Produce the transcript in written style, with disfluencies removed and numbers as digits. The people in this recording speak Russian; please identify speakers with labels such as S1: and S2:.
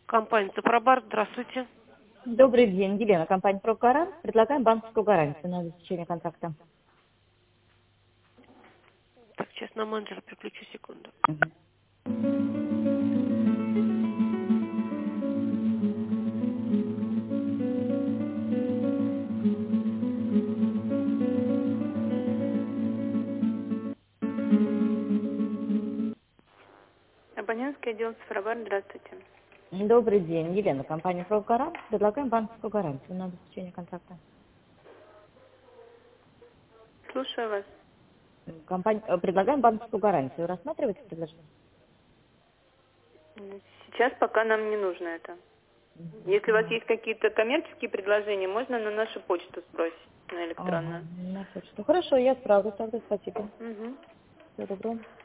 S1: Компания Цифробар, здравствуйте.
S2: Добрый день, Елена, компания «Прогарант». Предлагаем банковскую гарантию на обеспечение контракта.
S1: Так, сейчас на менеджера переключу, секунду.
S3: Абонентский отдел Цифробар, здравствуйте.
S2: Добрый день, Елена, компания «Прогарант». Предлагаем банковскую гарантию на обеспечение контракта.
S3: Слушаю вас.
S2: Предлагаем банковскую гарантию. Рассматриваете предложение?
S3: Сейчас пока нам не нужно это. Если у вас есть какие-то коммерческие предложения, можно на нашу почту сбросить, на электронную.
S2: Ага, на почту. Хорошо, я справлюсь тогда, спасибо.
S3: Угу.
S2: Всего доброго.